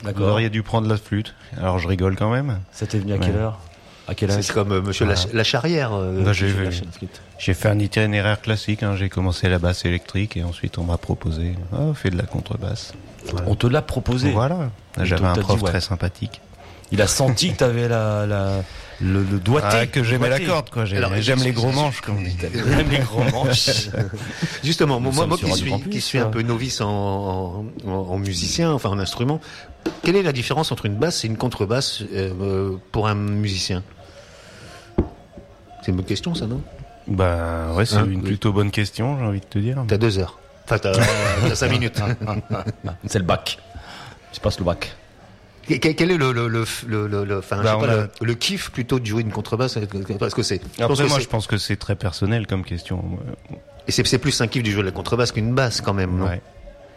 Vous auriez dû prendre la flûte. Alors je rigole quand même. Ça t'est venu à quelle heure? À quelle âge? C'est comme monsieur Lacharrière. J'ai fait un itinéraire classique. J'ai commencé la basse électrique et ensuite on m'a proposé fais de la contrebasse. Voilà. On te l'a proposé. Voilà. J'avais un prof très sympathique. Il a senti que t'avais le doigté. Que j'aimais la corde, quoi. J'aime les gros manches, comme on dit. J'aime les gros manches. Justement, moi qui suis un peu novice en musicien, enfin en instrument, quelle est la différence entre une basse et une contrebasse pour un musicien? C'est une bonne question, ça, non? Ouais, c'est une plutôt bonne question, j'ai envie de te dire. T'as 2 heures. Enfin, t'as 5 minutes. C'est le bac. Je passe le bac. Quel est le kiff plutôt de jouer une contrebasse? Parce que c'est. Je pense que c'est très personnel comme question. Et c'est plus un kiff de jouer de la contrebasse qu'une basse quand même, non? Ouais.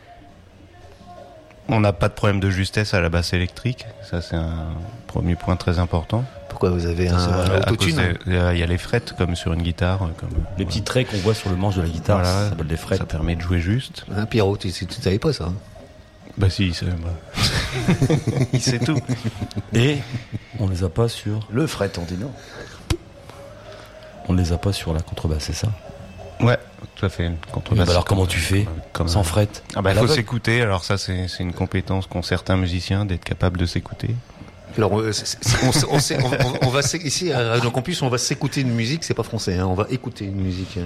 On n'a pas de problème de justesse à la basse électrique. Ça, c'est un premier point très important. Pourquoi vous avez un autotune? Il y a les frettes comme sur une guitare. Les petits traits qu'on voit sur le manche de la guitare, ça s'appelle des frettes. Ça permet de jouer juste. Pierrot, tu savais pas ça? Bah si, il sait, il sait tout. Et on les a pas sur le fret, on dit non. On les a pas sur la contrebasse, c'est ça? Ouais, tout à fait. Contrebasse. Alors comment tu fais sans fret? Il faut s'écouter. Alors ça, c'est une compétence qu'ont certains musiciens d'être capable de s'écouter. Alors, on va ici à Radio Campus, on va s'écouter une musique. C'est pas français, on va écouter une musique.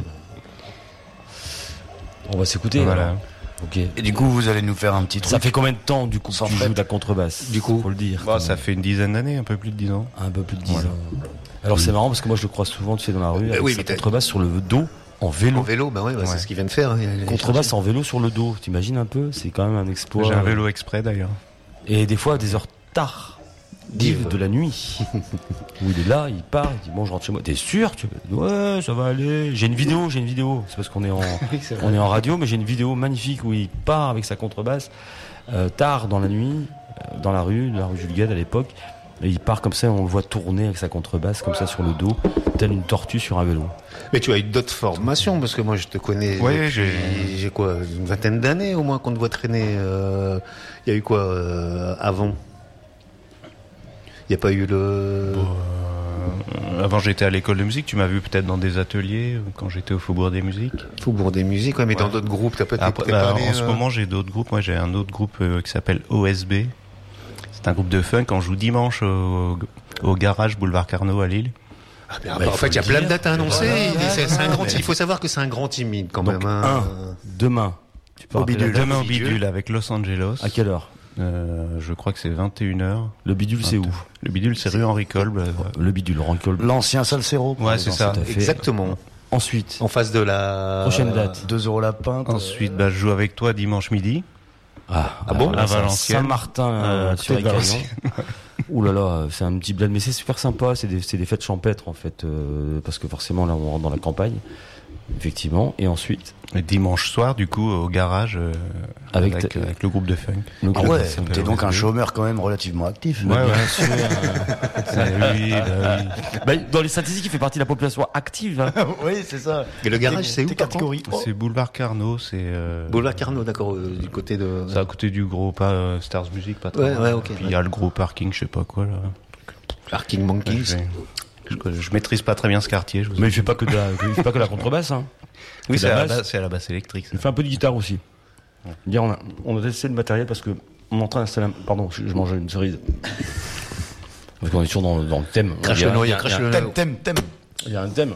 On va s'écouter. Voilà. Okay. Et du coup, vous allez nous faire un petit truc. Ça fait combien de temps, du coup, que tu joues de la contrebasse? Du coup, faut le dire. Ça fait une dizaine d'années, un peu plus de 10 ans. Un peu plus de 10 ans. Alors, c'est marrant parce que moi, je le crois souvent, tu sais, dans la rue, avec sa contrebasse sur le dos, en vélo. En vélo, c'est ce qu'il vient de faire. Contrebasse en vélo sur le dos. T'imagines un peu? C'est quand même un exploit. J'ai un vélo exprès, d'ailleurs. Et des fois, à des heures tard. De la nuit où il est là, il part, il dit bon, je rentre chez moi. T'es sûr? Ouais, ça va aller. J'ai une vidéo. C'est parce qu'on est en radio, mais j'ai une vidéo magnifique où il part avec sa contrebasse tard dans la nuit, dans la rue Jules Guesde à l'époque, et il part comme ça, on le voit tourner avec sa contrebasse comme ça sur le dos, tel une tortue sur un vélo. Mais tu as eu d'autres formations, parce que moi je te connais. Ouais, j'ai quoi, une vingtaine d'années au moins qu'on te voit traîner. Il y a eu quoi avant? Il n'y a pas eu avant, j'étais à l'école de musique. Tu m'as vu peut-être dans des ateliers quand j'étais au Faubourg des Musiques. Faubourg des Musiques, mais dans d'autres groupes, t'as peut-être préparé. En ce moment, j'ai d'autres groupes. Moi, j'ai un autre groupe qui s'appelle OSB. C'est un groupe de funk. On joue dimanche au garage Boulevard Carnot à Lille. En fait, il y a plein de dates à annoncer. Il faut savoir que c'est un grand timide quand même. Demain. Demain au Bidule avec Los Angeles. À quelle heure? Je crois que c'est 21h. Le Bidule, c'est où? Le Bidule, c'est rue Henri Kolb. Le Bidule, Henri Kolb. L'ancien Salsero. Ouais, c'est ça. Exactement. Ensuite. En face de la... Prochaine date. 2 € la pinte. Ensuite, je joue avec toi dimanche midi. Ah bon? À Valenciennes. Saint-Martin, sur les Gaillons. Ouh là là, c'est un petit bled, mais c'est super sympa. C'est des fêtes champêtres, en fait. Parce que forcément, là, on rentre dans la campagne. Effectivement. Et ensuite? Et dimanche soir, du coup, au garage, avec le groupe de funk. T'es donc un chômeur quand même relativement actif. Bien sûr. Oui. Dans les statistiques, il fait partie de la population active. Hein. Oui, c'est ça. Et le garage, c'est où, catégorie? C'est Boulevard Carnot. Boulevard Carnot, d'accord, du côté de... C'est à côté du gros Stars Music, pas trop. Okay. Puis il y a le gros parking, je sais pas quoi, là. Parking Monkeys. Je maîtrise pas très bien ce quartier. Mais il fait pas que la contrebasse, hein. Oui, c'est à la basse électrique. Ça. Il fait un peu de guitare aussi. On a testé le matériel parce que on est en train d'installer Pardon, je mange une cerise. Parce qu'on est toujours dans le thème. Crache le noyau, crache le noyau. Thème. Il y a un thème.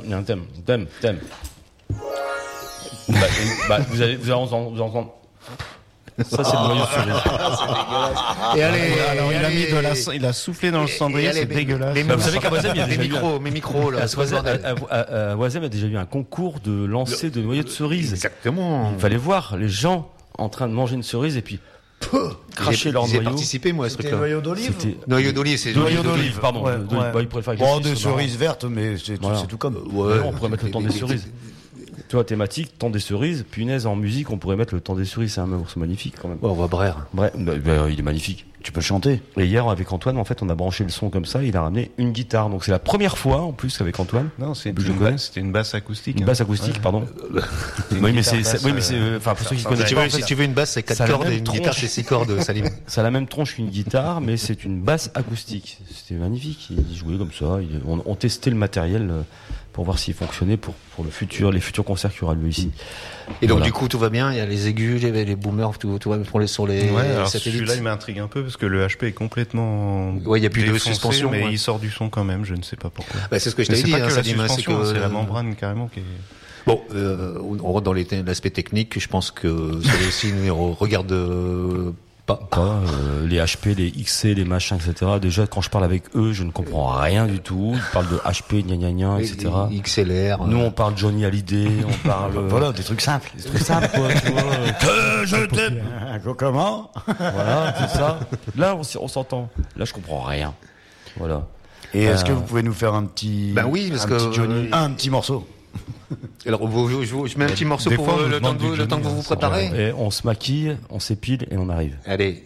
Vous allez entendre. Ça, c'est le noyau de cerise. Et allez, il a soufflé dans le cendrier, c'est dégueulasse. Vous savez qu'à Oisem, il y a déjà mes micros, là. À Oisem, il y a déjà eu un concours de lancer de noyaux de cerise. Exactement. Il fallait voir les gens en train de manger une cerise et puis cracher leur noyau. J'ai participé, moi, à ce truc-là. Noyau d'olive? Noyau d'olive, c'est... Noyau d'olive, pardon. Il pourrait faire bon, des cerises vertes, mais c'est tout comme... On pourrait mettre le temps des cerises. Tu vois, thématique, temps des cerises, punaise, en musique, on pourrait mettre le temps des cerises, c'est un morceau magnifique quand même. Ouais, on voit Brère. Bref, il est magnifique. Tu peux chanter. Et hier, avec Antoine, en fait, on a branché le son comme ça. Il a ramené une guitare. Donc c'est la première fois, en plus, avec Antoine. Non, c'était une basse acoustique. Une basse acoustique, pardon. Oui, mais c'est, enfin, pour ceux qui connaissent pas, si tu veux une basse, c'est 4 cordes et une guitare, c'est 6 cordes, Salim. Ça a la même tronche qu'une guitare, mais c'est une basse acoustique. C'était magnifique. Il jouait comme ça. On testait le matériel pour voir s'il fonctionnait pour le futur, les futurs concerts qu'il y aura lieu ici. Et donc, du coup, tout va bien. Il y a les aigus, les boomers, tout va bien sur les alors satellites. Celui-là, il m'intrigue un peu parce que le HP est complètement. Ouais, il y a plus de suspension, mais il sort du son quand même. Je ne sais pas pourquoi. Bah, c'est ce que je t'avais dit. C'est la membrane carrément qui est. Bon, on rentre dans l'aspect technique. Je pense que c'est aussi regarde pas. Les HP, les XC, les machins, etc. Déjà, quand je parle avec eux, je ne comprends rien du tout. Ils parlent de HP, gna gna gna, etc. XLR. Nous, on parle Johnny Hallyday, on parle. Voilà, des trucs simples. Des trucs simples, quoi, tu vois. Que je t'aime. Comment? Voilà, c'est ça. Là, on s'entend. Là, je comprends rien. Voilà. Et est-ce que vous pouvez nous faire un petit. Ben oui, parce que. Petit Johnny, un petit morceau. Alors, je mets un petit morceau pour le temps que vous vous préparez. Et on se maquille, on s'épile et on arrive. Allez.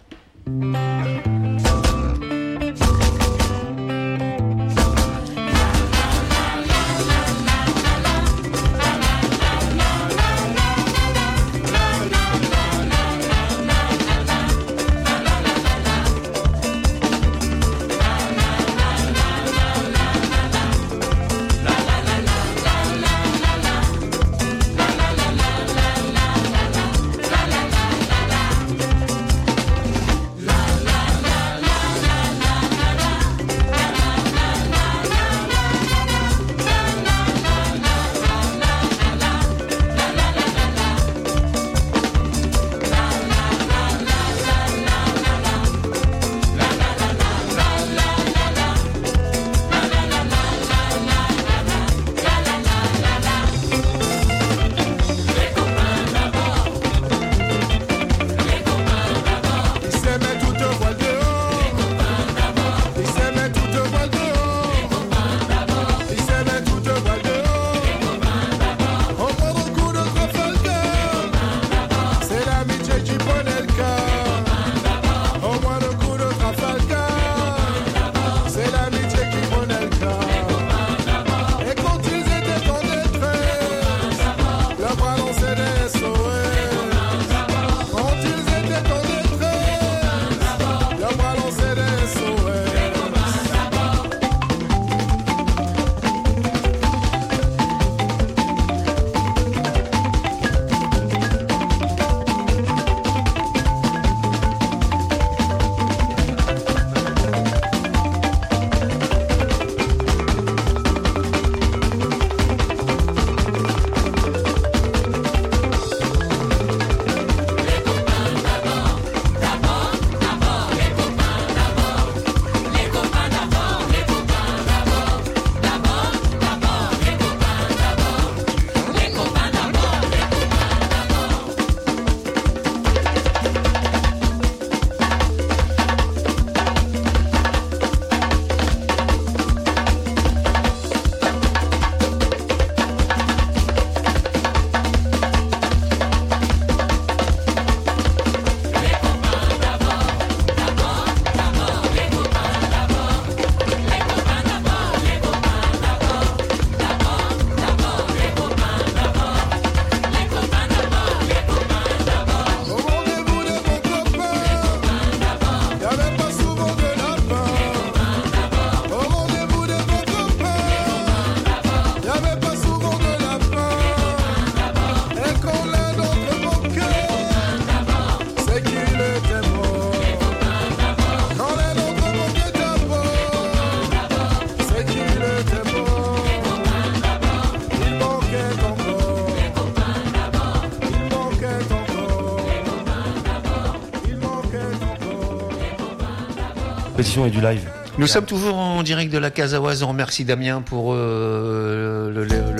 Et du live. Nous sommes toujours en direct de la Casaoise. On remercie Damien pour le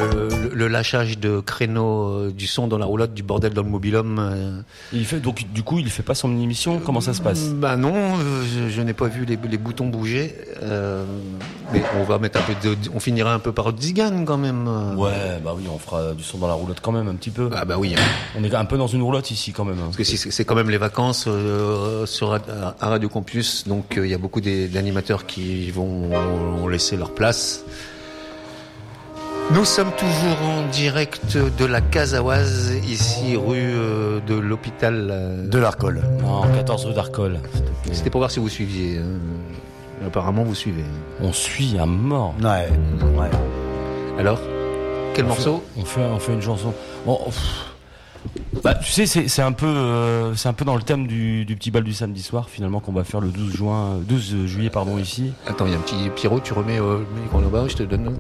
le lâchage de créneaux du son dans la roulotte, du bordel dans le mobil-homme. Il fait donc du coup il fait pas son émission. Comment ça se passe? Bah non, je n'ai pas vu les boutons bouger. Mais on va mettre un peu on finira un peu par Zigan quand même. Ouais, bah oui, on fera du son dans la roulotte quand même un petit peu. Ah bah oui. On est un peu dans une roulotte ici quand même. Parce que c'est quand même les vacances à Radio Campus, donc il y a beaucoup d'animateurs qui vont laisser leur place. Nous sommes toujours en direct de la Casaoise, ici rue de l'hôpital de l'Arcole. Non, 14 rue d'Arcole. C'était pour voir si vous suiviez. Apparemment, vous suivez. On suit à mort. Ouais. Alors, quel morceau ? On fait une chanson. Bon, bah, tu sais, c'est un peu dans le thème du petit bal du samedi soir finalement qu'on va faire le 12 juillet ici. Attends, il y a un petit Pierrot, tu remets le micro là-bas, je te donne.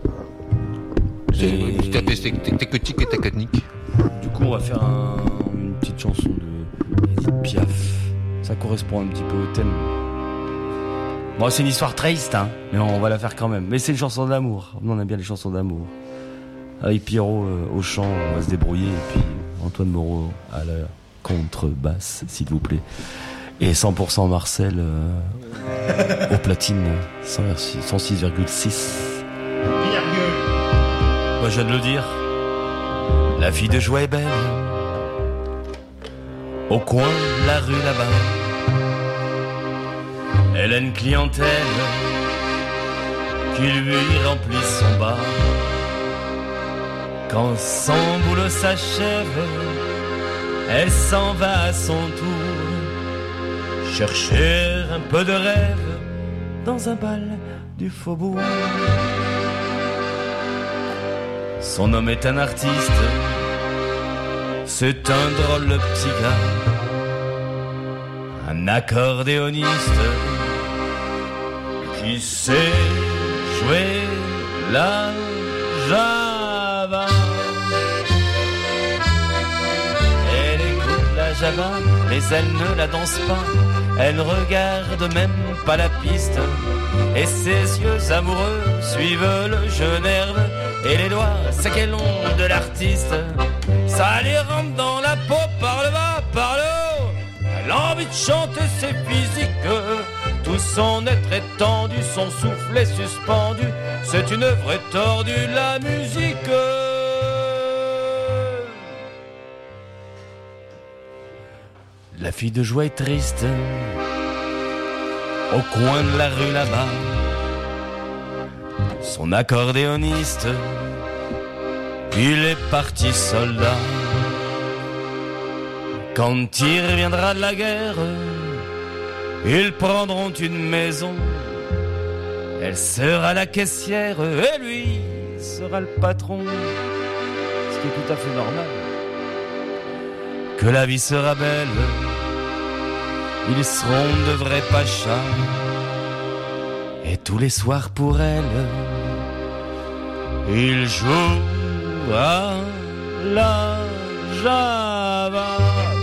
T'es technique. Du coup, on va faire une petite chanson de Edith Piaf. Ça correspond un petit peu au thème. Bon, c'est une histoire triste, hein, mais on va la faire quand même. Mais c'est une chanson d'amour. Nous, on aime bien les chansons d'amour. Avec Pierrot au chant, on va se débrouiller. Et puis Antoine Moreau à la contrebasse, s'il vous plaît. Et 100% Marcel au platine, 106,6. Moi, je viens de le dire. La fille de joie est belle. Au coin de la rue là-bas. Elle a une clientèle qui lui remplit son bar. Quand son boulot s'achève, elle s'en va à son tour chercher un peu de rêve dans un bal du faubourg. Son homme est un artiste, c'est un drôle de petit gars, un accordéoniste qui sait jouer la java. Elle écoute la java, mais elle ne la danse pas. Elle ne regarde même pas la piste. Et ses yeux amoureux suivent le jeu nerveux. Et les doigts saquelons de l'artiste. Ça lui rentre dans la peau par le bas, par le haut. Elle a envie de chanter, c'est physique. Tout son être est tendu, son souffle est suspendu. C'est une œuvre tordue, la musique. La fille de joie est triste. Au coin de la rue là-bas, son accordéoniste, il est parti soldat. Quand il reviendra de la guerre, ils prendront une maison. Elle sera la caissière et lui sera le patron. Ce qui est tout à fait normal. Que la vie sera belle, ils seront de vrais pachas. Et tous les soirs pour elle, il joue à la java.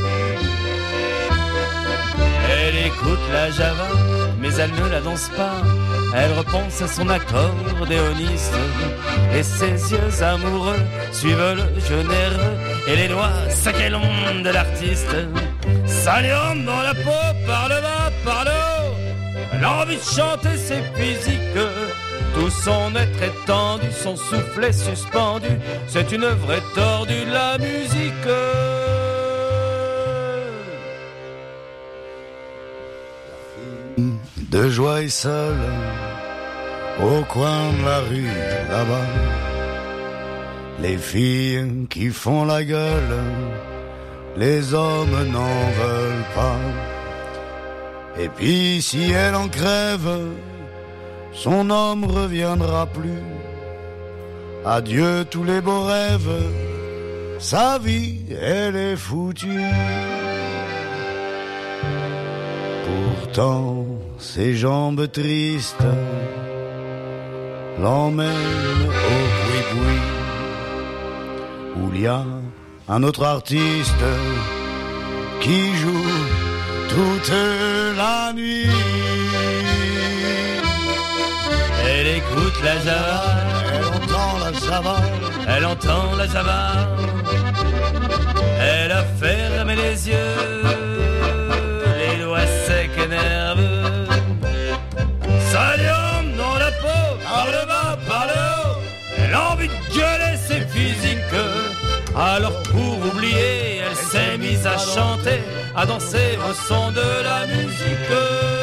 Elle écoute la java, mais elle ne la danse pas. Elle repense à son accordéoniste. Et ses yeux amoureux suivent le jeu nerveux. Et les doigts saquelons de l'artiste. Ça lui rentre dans la peau par le bas, par le haut. Elle a envie de chanter, c'est physique. Tout son être est tendu, son souffle est suspendu. C'est une œuvre tordue, la musique. De joie et seule, au coin de la rue là-bas, les filles qui font la gueule, les hommes n'en veulent pas. Et puis si elle en crève, son homme reviendra plus. Adieu tous les beaux rêves, sa vie elle est foutue. Pourtant ses jambes tristes l'emmènent au boui-boui, où il y a un autre artiste qui joue toute la nuit. Elle écoute la java, elle entend la java, elle entend la java, elle a fermé les yeux, les doigts secs et nerveux. Ça lui dans la peau, par le bas, par le haut, elle a envie de gueuler, c'est physique. Alors pour oublier, elle s'est mise à chanter, à danser au son de la musique.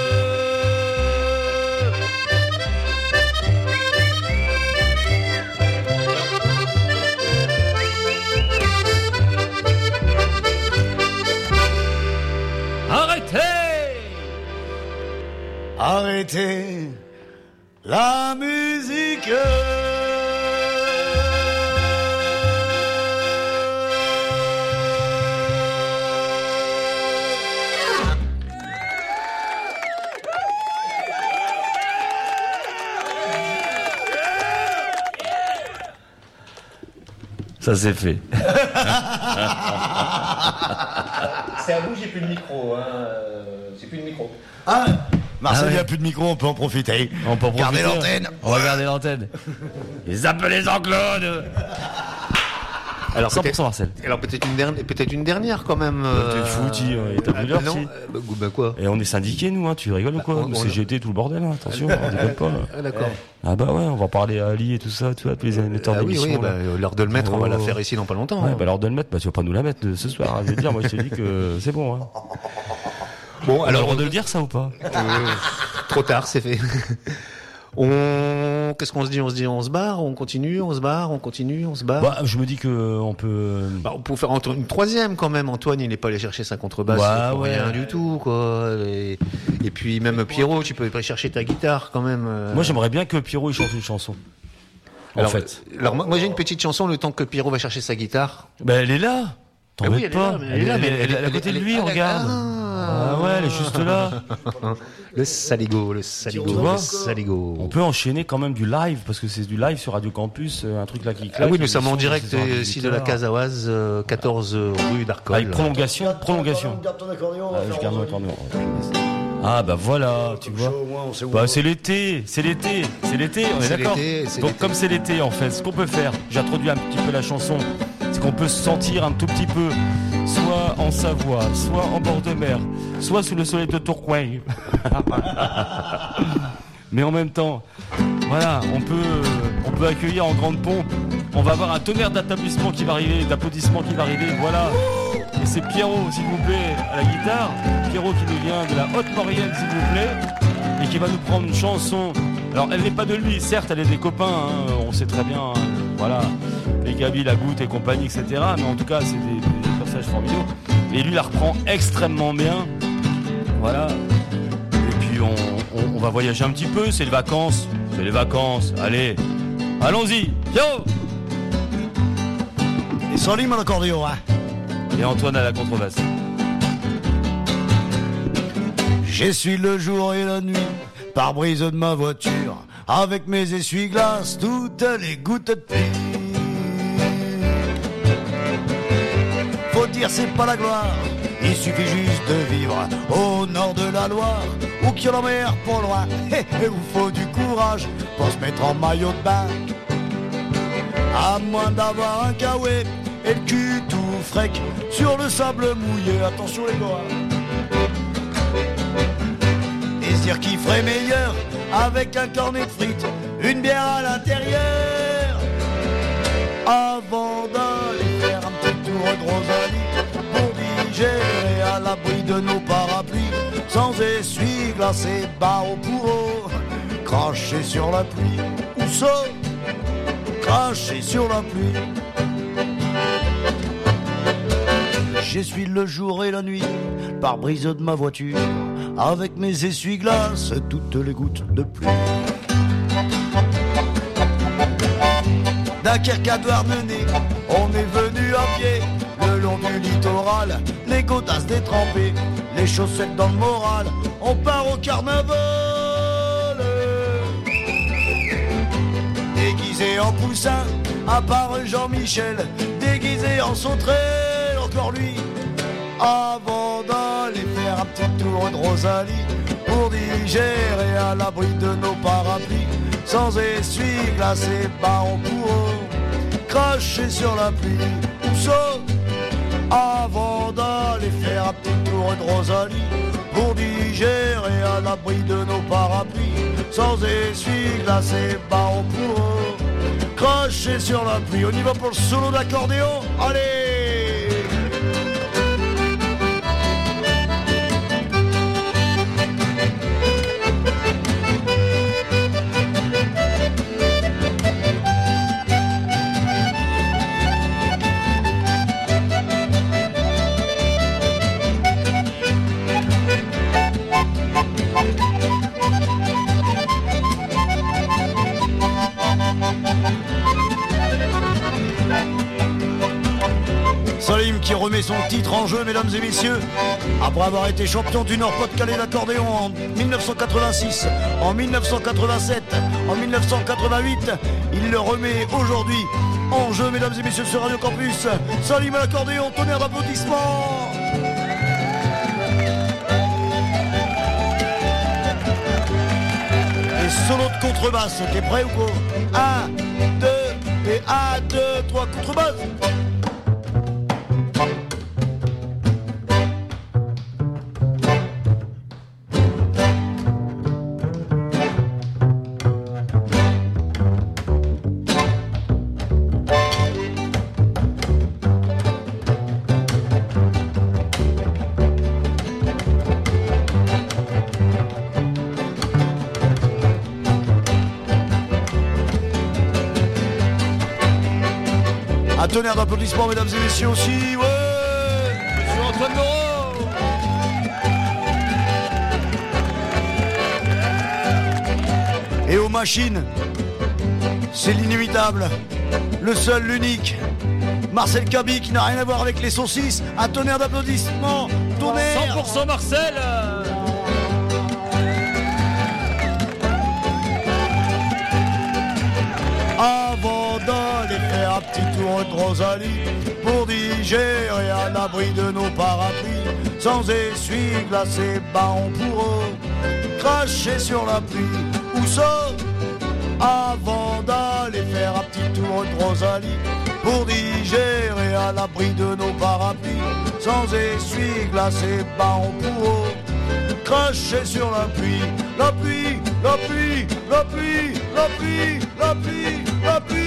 Arrêtez la musique. Ça c'est fait. C'est à vous, j'ai plus de micro. J'ai plus de micro. Ah, Marcel, il ouais. n'y a plus de micro, on peut en profiter. On peut en Gardez profiter. l'antenne. On va garder l'antenne. Les appelés Jean-Claude. Alors 100% Marcel. Alors peut-être une dernière quand même. T'es foutu, t'as vu l'heure, non, si. bah quoi. Et on est syndiqués nous, hein, tu rigoles ou quoi? on- C'est GT tout le bordel, hein, attention, on déconne pas. Ah d'accord. Ah bah ouais, on va parler à Ali et tout ça, tu vois, tous les animateurs Ah oui, d'émission. oui, là. l'heure de le mettre, on va la Oh. faire ici dans pas longtemps. Ouais, hein. bah l'heure de le mettre, bah tu vas pas nous la mettre ce soir, hein, je veux dire, moi je te dis que c'est bon. Hein. Bon, On a le droit de le dire ça ou pas? trop tard, c'est fait. Qu'est-ce qu'on se dit? On se barre, on continue, on se barre, on continue, on se barre. Bah je me dis que on peut. Bah, on peut faire une troisième quand même. Antoine, il n'est pas allé chercher sa contrebasse Bah, pour ouais. rien du tout, quoi. Et puis même Pierrot, tu peux aller chercher ta guitare quand même. Moi j'aimerais bien que Pierrot il chante une chanson. En alors, fait. Alors moi j'ai une petite chanson le temps que Pierrot va chercher sa guitare. Bah elle est là. T'en Ah oui, embête elle est pas. là, mais elle est là, mais Elle est à côté de lui, regarde. Ah ouais, elle est juste là. Le saligo, le Tu vois le saligo. On peut enchaîner quand même du live parce que c'est du live sur Radio Campus, un truc là qui claque. Ah oui, nous sommes en l'émission, direct c'est sur un ici de la guitare. Casaoise, 14 rue d'Arcole. Avec prolongation. Garde ton accordéon. Ah, je garde mon accordéon. Ah bah voilà, tu vois. Au moins, on sait où Bah on c'est l'été, on est C'est d'accord. l'été, c'est Donc l'été. comme c'est l'été en fait, ce qu'on peut faire, j'introduis un petit peu la chanson, c'est qu'on peut se sentir un tout petit peu, soit en Savoie, soit en bord de mer, soit sous le soleil de Tourcoing. Mais en même temps, voilà, on peut accueillir en grande pompe. On va avoir un tonnerre d'applaudissements qui va arriver, voilà. Et c'est Pierrot, s'il vous plaît, à la guitare. Pierrot qui nous vient de la Haute-Maurienne, s'il vous plaît, et qui va nous prendre une chanson. Alors, elle n'est pas de lui, certes, elle est des copains, hein, on sait très bien, hein, voilà, les Gabi, la Goutte et compagnie, etc. Mais en tout cas, c'est des personnages formidables. Et lui la reprend extrêmement bien, voilà. Et puis, on va voyager un petit peu, c'est les vacances, allez, allons-y, yo! Et sans lui, mon accordéon, hein. Et Antoine à la contrebasse. J'essuie le jour et la nuit, pare-brise de ma voiture, avec mes essuie-glaces, toutes les gouttes de pluie. Faut dire c'est pas la gloire, il suffit juste de vivre au nord de la Loire, ou qu'il y a la mer pour loin. Et vous faut du courage pour se mettre en maillot de bain, à moins d'avoir un caouet et le cul tout frec sur le sable mouillé. Attention les gars. Et se dire qu'il ferait meilleur avec un cornet de frites, une bière à l'intérieur, avant d'aller faire un petit tour de Rosalie, pour digérer à l'abri de nos parapluies, sans essuie-glace et barreaux pour eau, cracher sur la pluie, ou ça, cracher sur la pluie. J'essuie le jour et la nuit, pare-brise de ma voiture, avec mes essuie-glaces, toutes les gouttes de pluie. Dunkerque à Douarnenez, on est venu à pied, le long du littoral, les godasses détrempées, les chaussettes dans le moral, on part au carnaval. Déguisé en poussin, à part Jean-Michel, déguisé en sauterelle, encore lui, avant d'aller faire un petit tour de Rosalie, pour digérer à l'abri de nos parapluies, sans essuie-glace et barreaux pour eau, cracher sur la pluie, ou ça, avant d'aller faire un petit tour de Rosalie, pour digérer à l'abri de nos parapluies, sans essuie-glace et barreaux pour eux, cracher sur la pluie. On y va pour le solo d'accordéon, allez! Salim qui remet son titre en jeu, mesdames et messieurs, après avoir été champion du Nord-Pas-de-Calais d'accordéon en 1986, en 1987, en 1988, il le remet aujourd'hui en jeu, mesdames et messieurs, sur Radio Campus. Salim à l'accordéon, tonnerre d'applaudissements. Et solo de contrebasse, t'es prêt ou quoi? 1, 2, et 1, 2, 3, contrebasse. Un tonnerre d'applaudissements, mesdames et messieurs, aussi, ouais, Monsieur Antoine Moreau. Et aux machines, c'est l'inimitable, le seul, l'unique, Marcel Cabi, qui n'a rien à voir avec les saucisses. Un tonnerre d'applaudissements, tonnerre. 100% Marcel. Avant d'aller faire un petit tour de Rosalie, pour digérer à l'abri de nos parapluies, sans essuie-glace et barons pour eux, cracher sur la pluie, où ça, avant d'aller faire un petit tour de Rosalie, pour digérer à l'abri de nos parapluies, sans essuie-glace et barons pour eux, cracher sur la pluie, la pluie, la pluie, la pluie, la pluie, la pluie, la pluie.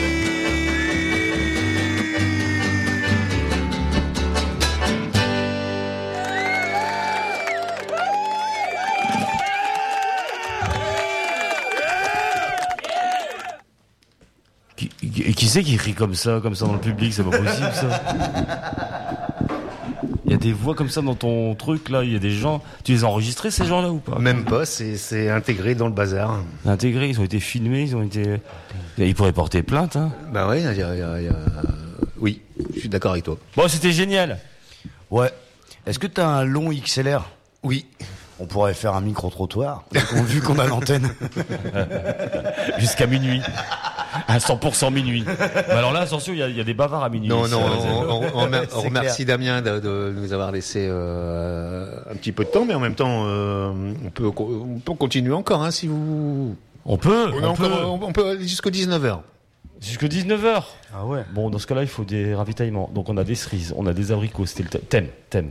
Qui c'est qui rit comme ça dans le public? C'est pas possible ça. Il y a des voix comme ça dans ton truc là, il y a des gens. Tu les as enregistrés ces gens-là ou pas? Même pas, c'est intégré dans le bazar. Intégrés, ils ont été filmés, ils pourraient porter plainte. Hein. Bah ouais, oui, je suis d'accord avec toi. Bon, c'était génial. Ouais. Est-ce que t'as un long XLR? Oui. On pourrait faire un micro-trottoir, vu qu'on a l'antenne. Jusqu'à minuit. À 100% minuit. Mais alors là, attention, il y a des bavards à minuit. Non, on remercie Damien de nous avoir laissé un petit peu de temps, mais en même temps, on peut continuer encore, hein, si vous... On peut aller jusqu'à 19h. Jusqu'à 19h. Ah ouais. Bon, dans ce cas-là, il faut des ravitaillements. Donc on a des cerises, on a des abricots, c'était le thème.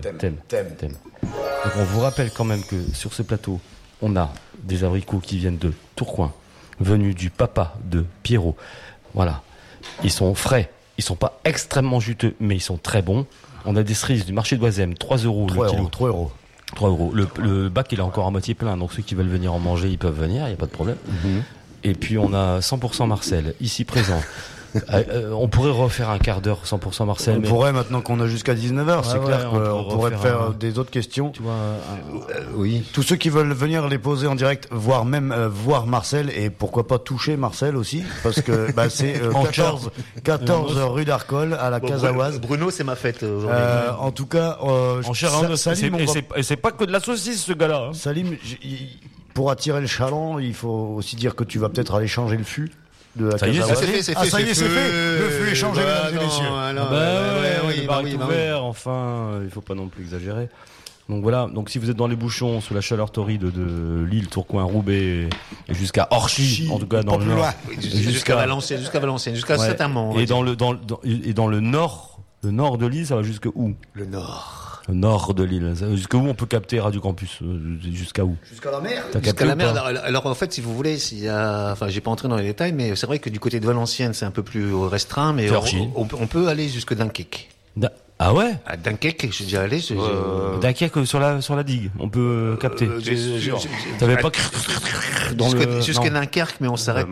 Donc on vous rappelle quand même que sur ce plateau, on a des abricots qui viennent de Tourcoing, venus du papa de Pierrot. Voilà. Ils sont frais, ils sont pas extrêmement juteux, mais ils sont très bons. On a des cerises du marché d'Oisem, 3 euros le kilo. 3 euros. 3 euros. Le bac, il est encore à moitié plein, donc ceux qui veulent venir en manger, ils peuvent venir, il n'y a pas de problème. Mm-hmm. Et puis on a 100% Marcel, ici présent. On pourrait refaire un quart d'heure 100% Marcel. On pourrait maintenant qu'on a jusqu'à 19h, c'est clair qu'on pourrait faire des autres questions. Tu vois, oui. Tous ceux qui veulent venir les poser en direct, voire même voir Marcel, et pourquoi pas toucher Marcel aussi, parce que c'est 14 rue d'Arcol à la Casaoise. Bruno, c'est ma fête aujourd'hui. En tout cas, Salim, et c'est pas que de la saucisse ce gars-là. Hein. Salim, pour attirer le chaland, il faut aussi dire que tu vas peut-être aller changer le fût. De la ça y est, c'est fait. Le flux est changé, mesdames et messieurs. Il est ouvert, enfin, il faut pas non plus exagérer. Donc voilà, donc si vous êtes dans les bouchons sous la chaleur torride de Lille, Tourcoing, Roubaix et jusqu'à Orchy, en tout cas dans le nord, jusqu'à Valenciennes, jusqu'à Saint-Amand. Et dans le nord de Lille, ça va jusqu'à où? Le nord. Le nord de Lille. Jusqu'à où on peut capter Radio Campus? Jusqu'à où? Jusqu'à la mer. Jusqu'à la mer. Alors en fait, si vous voulez, j'ai pas entré dans les détails, mais c'est vrai que du côté de Valenciennes, c'est un peu plus restreint, mais on peut aller jusque Dunkerque. Ah ouais? À Dunkerque, je suis déjà allé. Dunkerque sur la digue, on peut capter. T'avais pas jusqu'à Dunkerque, mais on s'arrête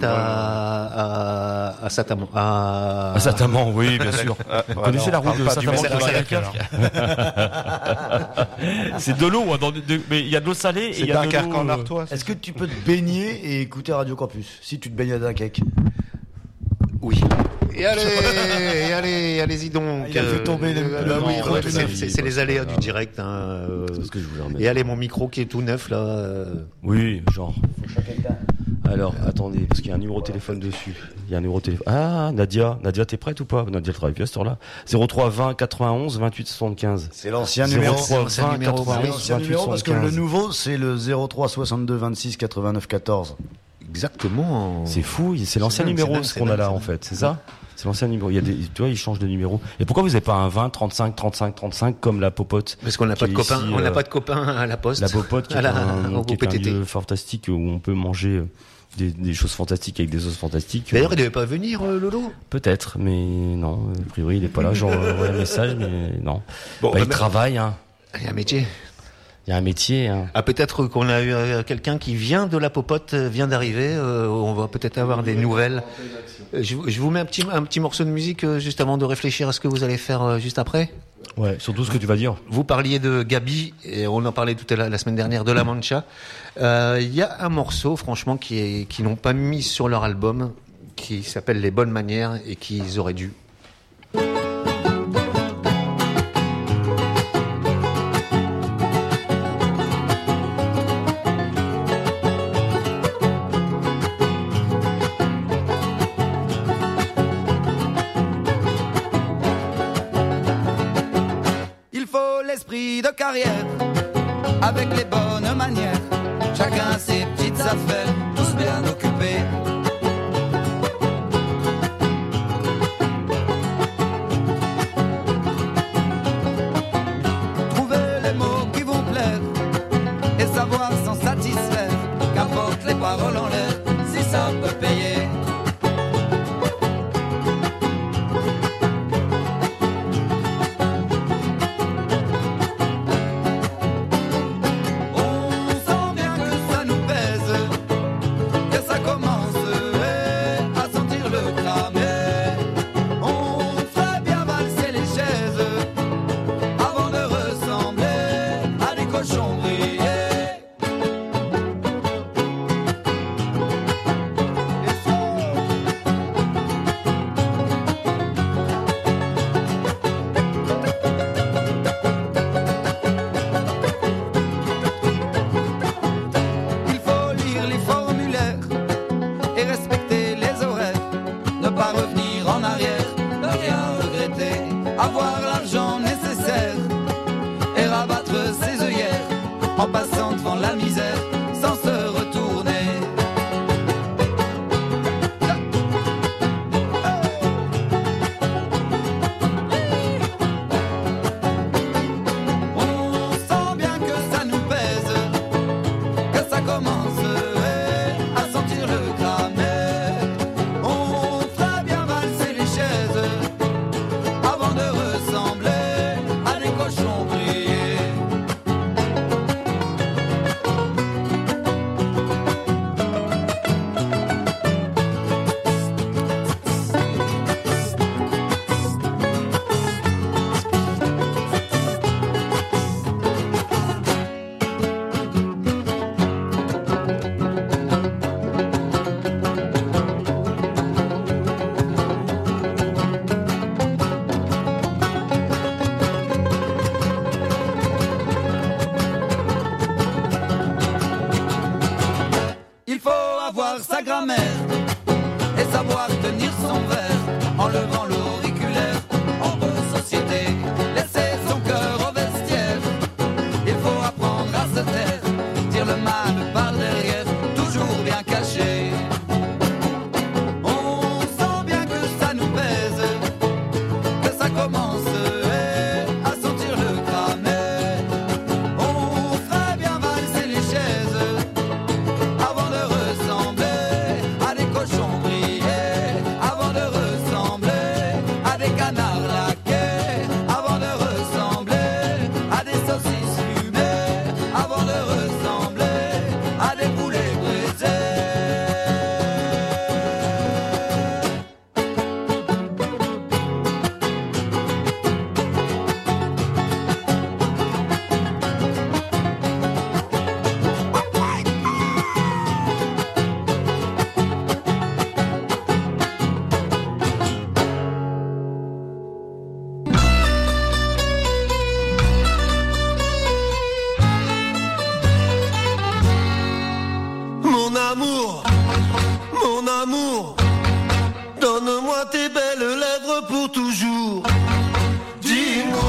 à Saint-Amand. À Saint-Amand, oui, bien sûr. Vous connaissez la route de Saint-Amand qui va à Dunkerque? C'est de l'eau, mais il y a de l'eau salée et il y a de l'eau en Artois. Est-ce que tu peux te baigner et écouter Radio Campus si tu te baignes à Dunkerque? Oui. Et allez-y donc. Il a fait tomber c'est les aléas du direct. C'est ce que je voulais remettre. Et allez, mon micro qui est tout neuf là. Oui, genre. Alors, attendez, parce qu'il y a un numéro de téléphone dessus. Il y a un numéro de téléphone. Ah, Nadia, t'es prête ou pas? Nadia, elle travaille plus à cette heure-là. 03 20 91 28 75. C'est l'ancien numéro. 03 20 91 28 75. Parce que le nouveau, c'est le 03 62 26 89 14. Exactement. C'est fou, c'est l'ancien numéro ce qu'on a là en fait, c'est ça? C'est l'ancien numéro. Il y a tu vois, ils changent de numéro. Et pourquoi vous n'avez pas un 20 35 35 35 comme la Popote? Parce qu'on n'a pas de copains. On n'a pas de copains à la Poste. La Popote qui est un lieu fantastique où on peut manger des choses fantastiques avec des sauces fantastiques. D'ailleurs, il devait pas venir, Lolo? Peut-être, mais non. A priori, il est pas là. J'envoie un message, mais non. Bon, il travaille. Hein. Il y a un métier. Il y a un métier. Hein. Ah, peut-être qu'on a eu quelqu'un qui vient de la Popote, vient d'arriver. On va peut-être avoir des nouvelles. Je vous mets un petit morceau de musique juste avant de réfléchir à ce que vous allez faire juste après. Ouais, surtout ce que tu vas dire. Vous parliez de Gabi, et on en parlait tout à l'heure la semaine dernière, de La Mancha. Il y a un morceau, franchement, qui n'ont pas mis sur leur album, qui s'appelle Les Bonnes Manières, et qu'ils auraient dû. De carrière, avec les bonnes manières, chacun ses petites affaires, tous bien occupés. Trouver les mots qui vont plaire et savoir s'en satisfaire, qu'importe les paroles en l'air, si ça peut payer. Avoir l'argent nécessaire et rabattre ses œillères en passant devant la misère sans se retourner. On sent bien que ça nous pèse, que ça commence à sentir le cramer. On ferait bien valser les chaises avant de ressembler à des cochons grillés. Il faut avoir sa grammaire et savoir tenir son verre en levant l'auriculaire en bonne société. Laisser son cœur au vestiaire. Il faut mon amour, donne-moi tes belles lèvres pour toujours. Dis-moi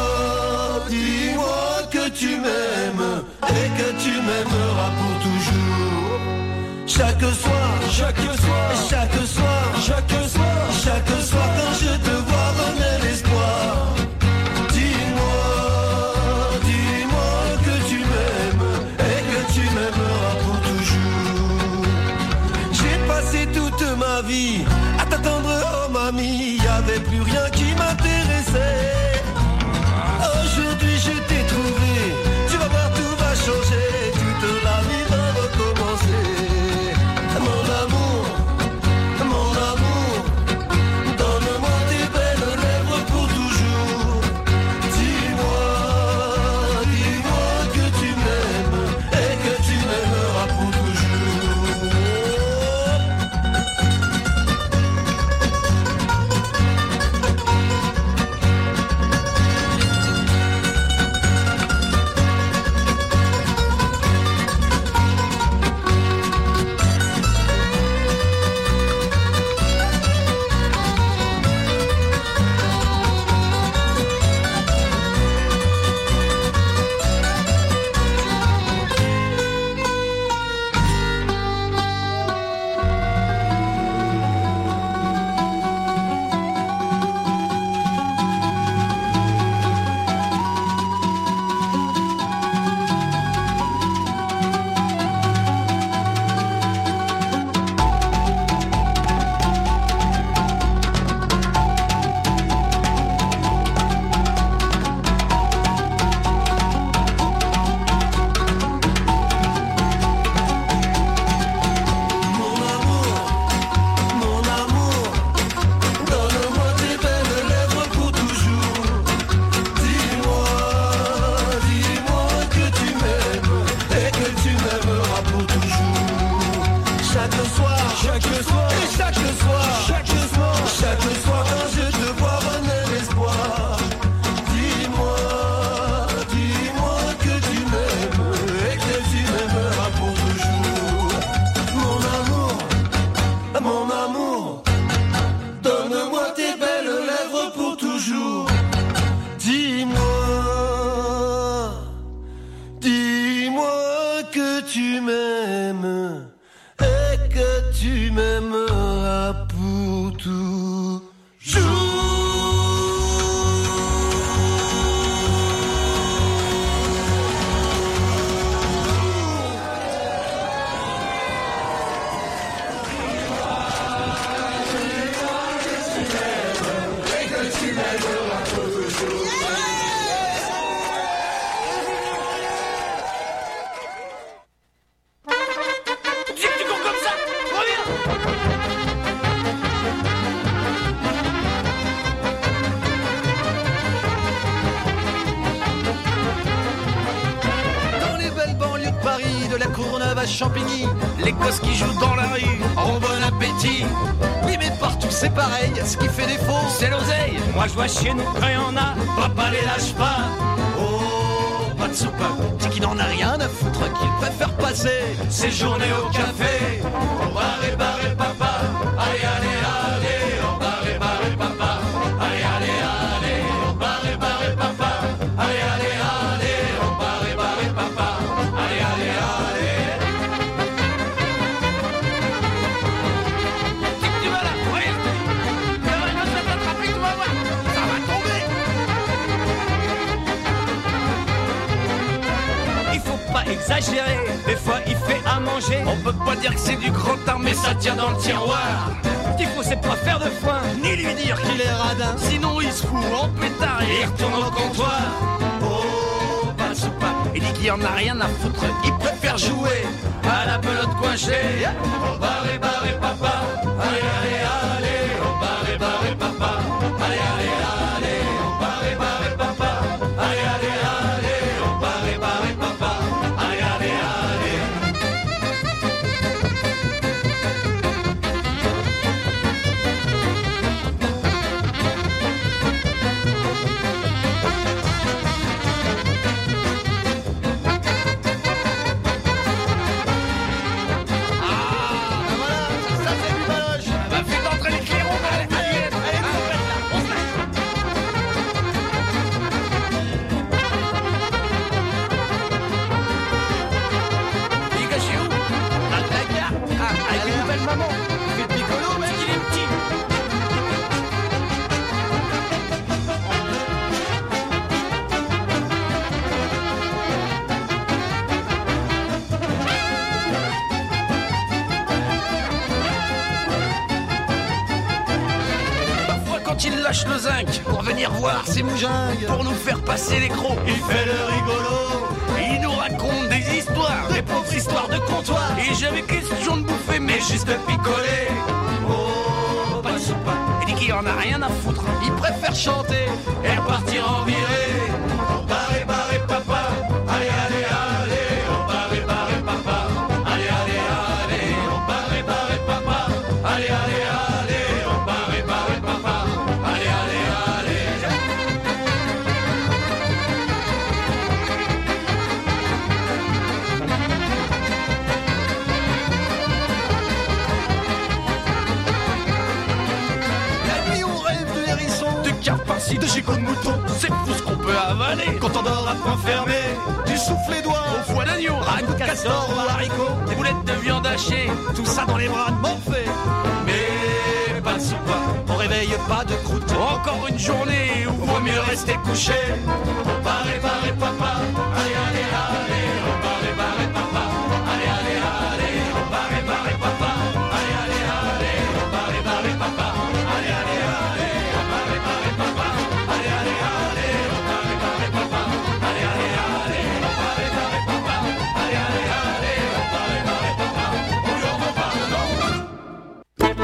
que tu m'aimes et que tu m'aimeras pour toujours. Chaque soir, quand je te vois renaît l'espoir. Dis-moi que tu m'aimes et que tu m'aimeras pour toujours. J'ai passé toute ma vie à t'attendre, oh mamie, y avait plus rien qui m'intéressait. Aujourd'hui je t'ai trouvé, tu vas voir tout va changer, toute la vie va recommencer. Mon amour, donne-moi tes belles lèvres pour toujours. Dis-moi que tu m'aimes et que tu m'aimeras pour toujours. Champigny, les gosses qui jouent dans la rue, en bon appétit. Oui mais partout c'est pareil, ce qui fait défaut c'est l'oseille. Moi je vois chez nous quand y'en a, papa les lâche pas. Oh, pas de soupe, c'est qu'il n'en a rien à foutre, qu'il préfère passer ses journées au café. On barré papa, allez allez allez, on barré papa, allez allez allez, on barré papa, allez allez allez, on barré papa, allez allez allez. Exagéré, des fois il fait à manger. On peut pas dire que c'est du crottin, mais ça tient dans le tiroir. Ce qu'il faut c'est pas faire de foin, ni lui dire qu'il est radin. Sinon il se fout en pétard et il retourne au comptoir. Oh, pas de soupe, il dit qu'il en a rien à foutre. Il préfère jouer à la pelote coincée. Oh, barré papa, allez allez allez. Oh, barré papa, allez allez allez. Oh, barré papa, allez allez allez. Oh, barré papa. quand il lâche le zinc pour venir voir ses moujingues, pour nous faire passer les crocs. Il fait le rigolo, il nous raconte des histoires, des pauvres histoires de comptoir. Et j'avais question de bouffer, mais juste de picoler. Oh, pas de soupe. Il dit qu'il en a rien à foutre. Il préfère chanter et repartir en virée. Barré, barré, papa. Allez, allez, allez. Oh, barré, barré, papa. Allez, allez, allez. Oh, barré, barré, papa. Allez, allez, allez. Oh, barré, barré, papa. Allez, allez, allez. La nuit, on rêve de hérissons, de carpes par-ci, de gigots de moutons. C'est fou ce qu'on peut avaler quand on dort à point fermé. Du souffle les doigts au foie d'agneau, à coup de castor ou haricots, des boulettes de viande hachée, tout ça dans les bras de Morphée. Mais pas de soupe, on réveille pas de croûte. Encore une journée où vaut mieux rester couché. Barré, barré, papa, allez, allez, allez. Barré, barré, papa, allez, allez, allez. Barré, barré, papa, allez, allez, allez. Barré, barré, papa, allez, allez, allez. Barré, barré, papa, allez, allez, allez. Barré, barré, papa, allez, allez, allez. Barré, barré, papa, allez, allez, allez. Barré, barré, papa, on lui en veut pas, non.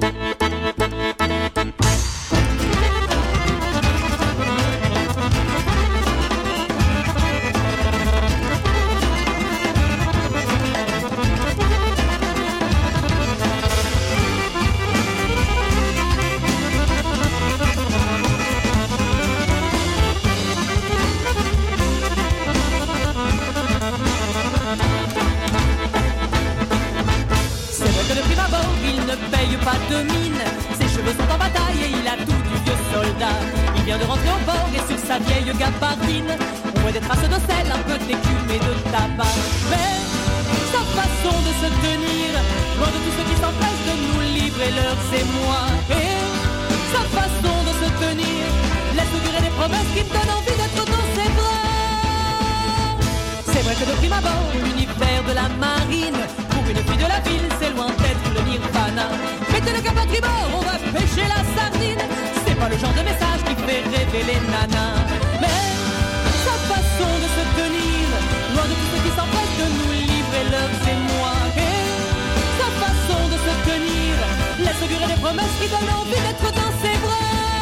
C'est vrai que de prime abord, il ne paye pas de mine. Ses cheveux sont en bataille et il a tout du vieux soldat. Il vient de rentrer au port et sur sa vieille gabardine, on voit des traces de sel, un peu d'écume et de tabac. Mais sa façon de se tenir, loin de tous ceux qui s'empressent de nous livrer leurs émois. Et sa façon de se tenir laisse augurer des promesses qui me donnent envie d'être dans ses bras. C'est vrai que de prime abord, l'univers de la marine, pour une fille de la ville, c'est loin d'être le nirvana. Mettez le cap à tribord, on va pêcher la sardine. C'est pas le genre de message qui fait rêver les nanas. Mais sa façon de se tenir, loin de tous ceux qui s'empressent de nous livrer leurs émois. Et sa façon de se tenir laisse augurer des promesses qui donnent envie d'être dans ses bras.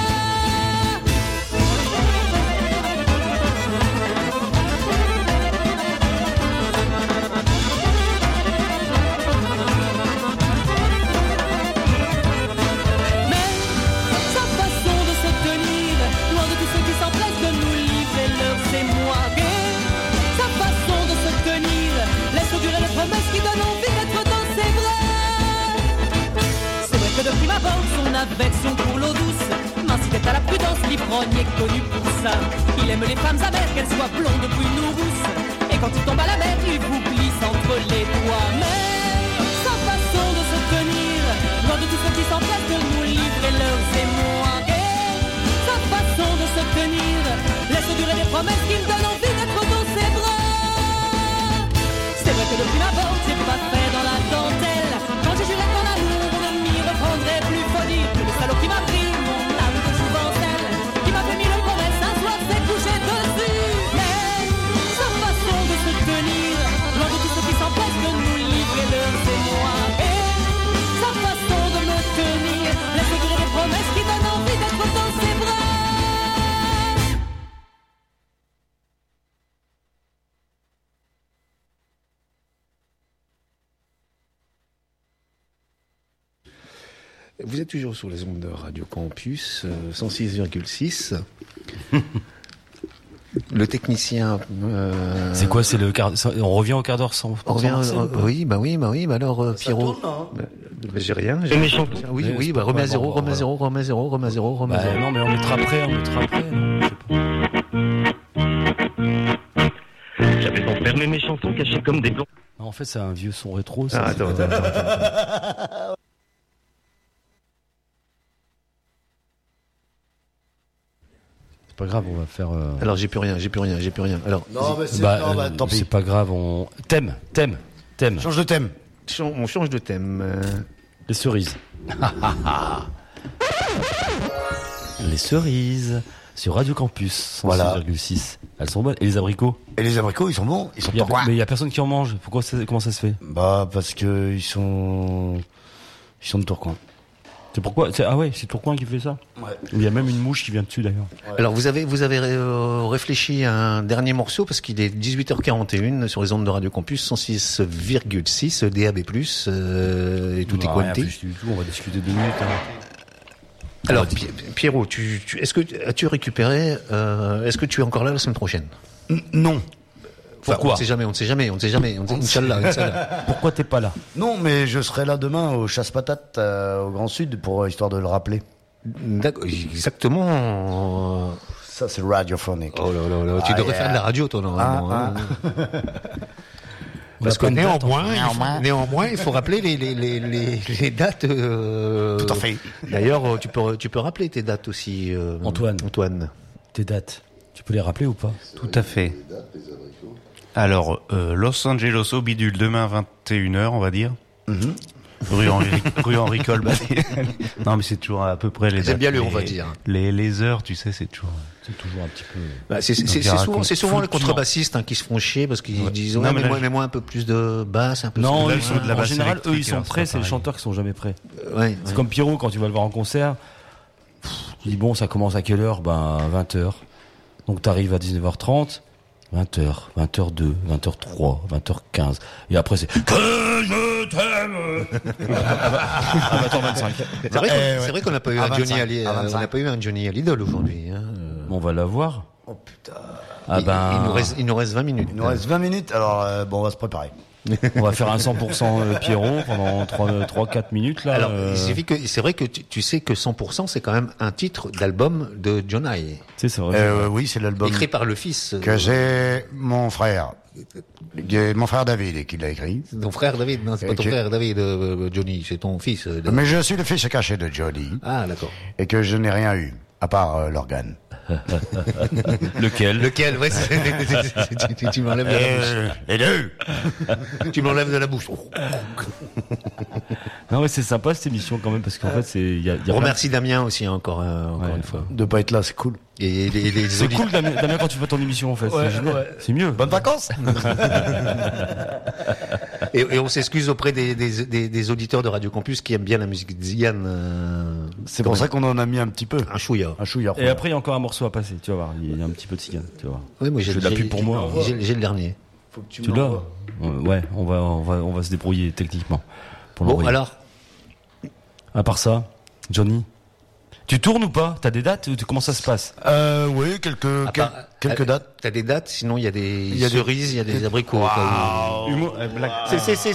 Qui donne envie d'être dans ses bras. C'est vrai que de prime abord, son aversion pour l'eau douce m'incitait à la prudence, l'ivrogne est connu pour ça. Il aime les femmes amères, qu'elles soient blondes, brunes ou rousses. Et quand il tombe à la mer, il vous glisse entre les doigts. Mais sa façon de se tenir, loin de tous ceux qui s'empressent de nous livrer leurs émois. Et sa façon de se tenir laisse durer des promesses qui me donnent envie d'être dans ses bras. C'est vrai que depuis l'abord, j'ai pas fait dans la dentelle. Quand j'ai juré dans l'amour, on ne m'y reprendrait plus. Faut dire que le salaud qui m'a pris mon âme de jouvencelle, qui m'a fait mille promesses, un soir s'est couché dessus. Mais sa façon de se tenir, loin de tous ceux qui s'empressent de nous livrer leurs émois. Et sa façon de me tenir laisse durer des promesses qui donnent envie d'être dans ses bras. Vous êtes toujours sur les ondes de Radio Campus 106,6. Le technicien. C'est quoi? C'est le quart. On revient au quart d'heure sans. On revient. Oui, bah alors Pierrot. Tourne, hein. J'ai rien. Oui, c'est remets à pas zéro, bon, remets à zéro, remets à zéro, remets à zéro, remets à zéro. Non, mais on mettra après. J'avais donc fermé mes chansons cachées comme des blancs. Non, en fait, c'est un vieux son rétro. Ça, Attends. C'est pas grave, on va faire. Alors j'ai plus rien. Alors Non, mais c'est tant pis. C'est pas grave, on. Thème. Change de thème. on change de thème. Les cerises. Les cerises sur Radio Campus 106,6. Voilà. Elles sont bonnes. Et les abricots? Et les abricots, ils sont bons. Ils sont Mais il y a personne qui en mange. Comment ça se fait? Bah, parce que ils sont de Tourcoing. C'est pourquoi? Ah ouais, c'est Tourcoing qui fait ça? Ouais. Il y a même une mouche qui vient dessus d'ailleurs. Ouais. Alors vous avez réfléchi à un dernier morceau parce qu'il est 18h41 sur les ondes de Radio Campus 106,6 DAB+, et tout est quanti. On va discuter 2 minutes. Alors Pierrot, est-ce que as-tu récupéré est-ce que tu es encore là la semaine prochaine? Non. Pourquoi? On ne sait jamais. Inch'Allah. Pourquoi t'es pas là? Non, mais je serai là demain au Chasse-Patate au Grand Sud pour histoire de le rappeler. D'accord, exactement. Ça, c'est radiophonique. Oh là là là, tu devrais faire de la radio, toi, normalement. Ah. Parce que néanmoins, il faut rappeler les dates. Tout à fait. D'ailleurs, tu peux rappeler tes dates aussi, Antoine. Tes dates. Tu peux les rappeler ou pas? Tout à fait. Alors, Los Angeles au bidule, demain 21h, on va dire. Rue Henri Kolb. Non, mais c'est toujours à peu près les dates. J'aime bien on va dire. Les heures, tu sais, c'est toujours un petit peu... Bah, c'est souvent les contrebassistes qui se font chier parce qu'ils disent non, mais moi un peu plus de basse, un peu Non, plus ils sont, de la en basse général, eux, ils électrique, sont alors, prêts, c'est c'est les pareil. chanteurs qui sont jamais prêts. Ouais. C'est comme Pierrot, quand tu vas le voir en concert, tu dis bon, ça commence à quelle heure? Ben, 20h. Donc t'arrives à 19h30, 20h, 20h02, 20h03, 20h15. Et après c'est que je t'aime à 20h25. C'est vrai qu'on n'a pas eu À un 25, Johnny Hallyday, à 25. on n'a pas eu un Johnny Hallyday aujourd'hui. Hein. On va la voir. Oh putain. Ah ben, il nous reste 20 minutes. Il nous reste 20 minutes, alors bon, on va se préparer. on va faire un 100% Pierrot pendant 3-4 minutes là. Alors, il suffit que c'est vrai que tu sais que 100% c'est quand même un titre d'album de Johnny, c'est vrai. Oui, c'est l'album écrit par le fils que j'ai mon frère David qui l'a écrit. Ton frère David, non, c'est pas ton frère David, Johnny, c'est ton fils. Mais je suis le fils caché de Johnny Ah, d'accord. et que je n'ai rien eu à part l'organe. Lequel? Ouais, tu m'enlèves de la bouche. Et deux. Tu m'enlèves de la bouche. Non mais c'est sympa cette émission quand même parce qu'en fait il y a On remercie Damien aussi encore une fois. De pas être là, c'est cool. Et les c'est cool Damien quand tu fais ton émission en fait. Ouais, c'est génial. ouais. C'est mieux. Bonnes vacances. Et on s'excuse auprès des auditeurs de Radio Campus qui aiment bien la musique de Zigane. C'est pour ça qu'on en a mis un petit peu. Un chouïa. Et après il y a encore un morceau à passer, tu vas voir, il y a un petit peu de cigane, tu vas voir. Oui, moi j'ai de la pub pour moi. J'ai le dernier. Faut que Tu l'as? Ouais, on va se débrouiller techniquement pour Bon, l'envoyer. alors, À part ça, Johnny, tu tournes ou pas? T'as des dates? Comment ça se passe? Oui, quelques dates. T'as des dates, sinon il y a des Il y a des- cerises, il y a des abricots. Humour, blague. C'est.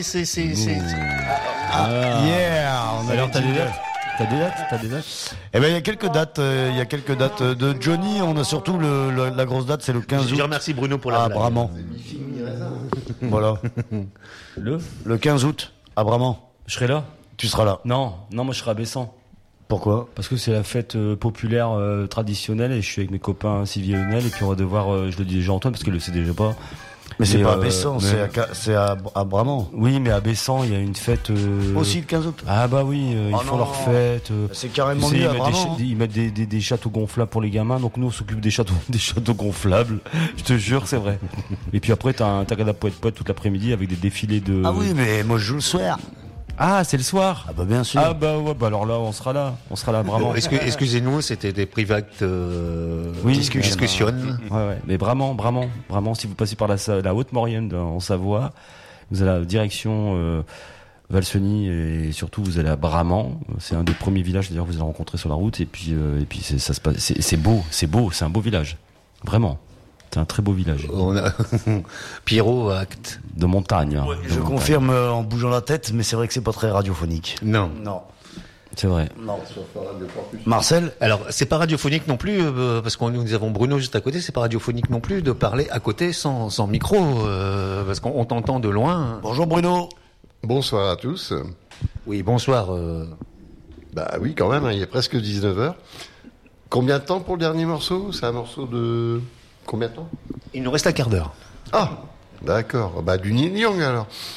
Yeah. Alors t'as des dates? Eh ben il y a quelques dates. De Johnny. On a surtout la grosse date, c'est le 15 août. Je remercie Bruno pour la à blague. Bramant. Voilà. Le 15 août à Bramant. Je serai là? Tu seras là. Non, moi je serai à Bessan. Pourquoi? Parce que c'est la fête populaire traditionnelle et je suis avec mes copains Sylvie et puis on va devoir, je le dis déjà à Antoine parce qu'il le sait déjà pas. Mais c'est Mais, pas à Bessan, mais- c'est à Bramant. Oui, mais à Bessan il y a une fête. Aussi le 15 août. Ah bah oui, ils Oh font non. leur fête. C'est Tu carrément sais, mieux ils à mettent, Bramant. ils mettent des châteaux gonflables pour les gamins, donc nous on s'occupe des châteaux gonflables. Je te jure, c'est vrai. Et puis après t'as un tagada poète toute l'après-midi avec des défilés de. Ah oui, mais moi je joue le soir. Ah, c'est le soir. Ah bah bien sûr. Ah bah ouais, bah alors là on sera là vraiment. Bon, excusez-nous, c'était des privates Oui, discussions. Ouais, mais vraiment, si vous passez par la Haute-Maurienne en Savoie, vous allez à la direction Valseny et surtout vous allez à Bramant. C'est un des premiers villages d'ailleurs que vous allez rencontrer sur la route et puis ça se passe. C'est beau, c'est un beau village, vraiment. C'est un très beau village. On a Pierrot acte. De montagne. Hein, de Je montagne. confirme en bougeant la tête, mais c'est vrai que c'est pas très radiophonique. Non. Non. C'est vrai. Non. Marcel? Alors, c'est pas radiophonique non plus, parce que nous avons Bruno juste à côté, c'est pas radiophonique non plus de parler à côté sans micro, parce qu'on t'entend de loin. Bonjour Bruno. Bonsoir à tous. Oui, bonsoir. Bah oui, quand même, il est presque 19h. Combien de temps pour le dernier morceau? C'est un morceau de... Combien de temps? Il nous reste un quart d'heure. Ah, d'accord. Bah du Yin Yang alors.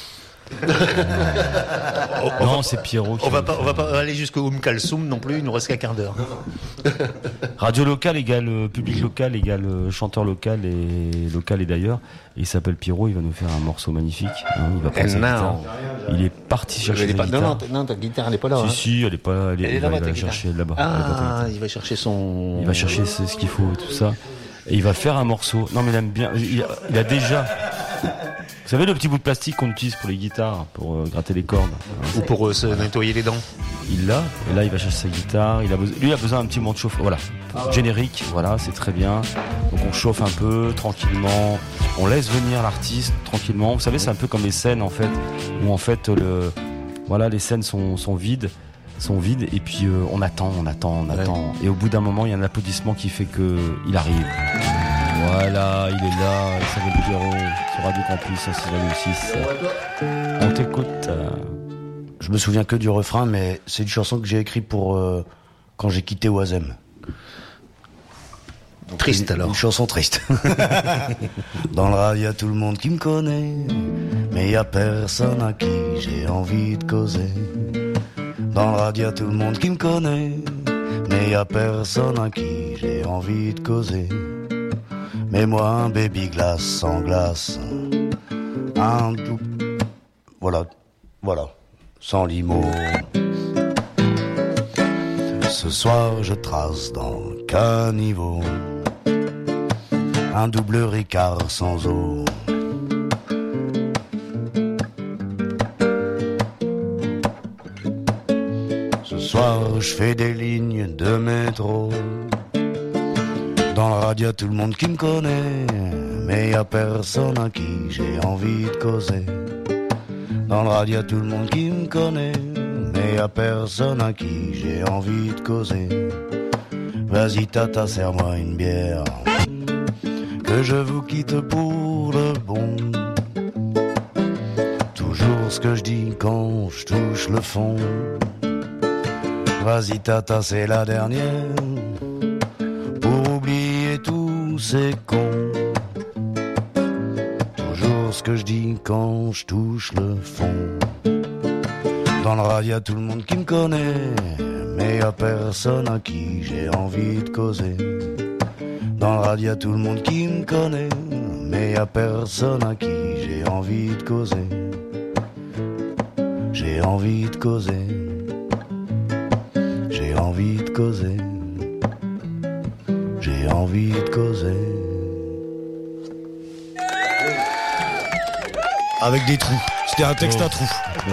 Non, c'est Pierrot. On va pas aller jusqu'au Kalsoum non plus, il nous reste qu'un quart d'heure. Radio locale égale public local égale chanteur local et d'ailleurs. Il s'appelle Pierrot, il va nous faire un morceau magnifique. Hein, il va prendre sa guitare. Il est parti chercher sa guitare. Non, ta guitare, elle est pas là. Si, elle est pas. Il va la chercher là-bas. Ah, il va chercher son. Il va chercher ce qu'il faut, tout ça. Et il va faire un morceau. Non, mais il aime bien. Il a déjà. Vous savez le petit bout de plastique qu'on utilise pour les guitares, pour gratter les cordes, ou pour se nettoyer les dents. Il l'a. Et là, il va chercher sa guitare. Lui a besoin d'un petit moment de chauffe. Voilà. Générique. Voilà, c'est très bien. Donc on chauffe un peu tranquillement. On laisse venir l'artiste tranquillement. Vous savez, c'est un peu comme les scènes en fait, où en fait les scènes sont vides. Et puis on attend. Et au bout d'un moment, il y a un applaudissement qui fait que il arrive. Voilà, il est là, il s'appelle Pierrot sur Radio Campus 606. On t'écoute. Je me souviens que du refrain, mais c'est une chanson que j'ai écrite pour quand j'ai quitté Oisem. Donc, triste alors. Une chanson triste. Dans le radio, y a tout le monde qui me connaît, mais y a personne à qui j'ai envie de causer. Dans le radio, y a tout le monde qui me connaît, mais y a personne à qui j'ai envie de causer. Mais moi, un baby glace sans glace, voilà, sans limo. Ce soir, je trace dans le caniveau un double Ricard sans eau. Ce soir, je fais des lignes de métro. Dans le radio, tout le monde qui me connaît, mais y a personne à qui j'ai envie de causer. Dans le radio, tout le monde qui me connaît, mais y a personne à qui j'ai envie de causer. Vas-y tata, serre-moi une bière, que je vous quitte pour le bon. Toujours ce que je dis quand je touche le fond. Vas-y tata, c'est la dernière, pour oublier tous ces cons. Toujours ce que je dis quand je touche le fond. Dans le radio, y a tout le monde qui me connaît, mais y a personne à qui j'ai envie de causer. Dans le radio, y a tout le monde qui me connaît, mais y a personne à qui j'ai envie de causer. J'ai envie de causer. J'ai envie de causer. J'ai envie de causer. Avec des trous. C'était un texte à trous.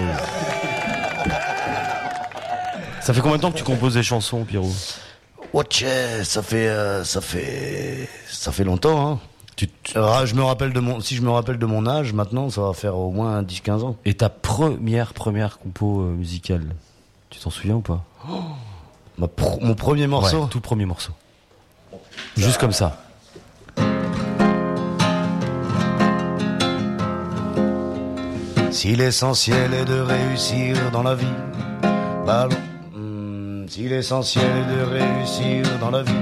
Ça fait combien de temps que tu composes des chansons, Pierrot? Ok, ça fait longtemps, hein. Je me rappelle si je me rappelle de mon âge, maintenant, ça va faire au moins 10-15 ans. Et ta première compo musicale, tu t'en souviens ou pas? Mon premier morceau? Ouais, tout premier morceau. Juste comme ça. Si l'essentiel est de réussir dans la vie, si l'essentiel est de réussir dans la vie,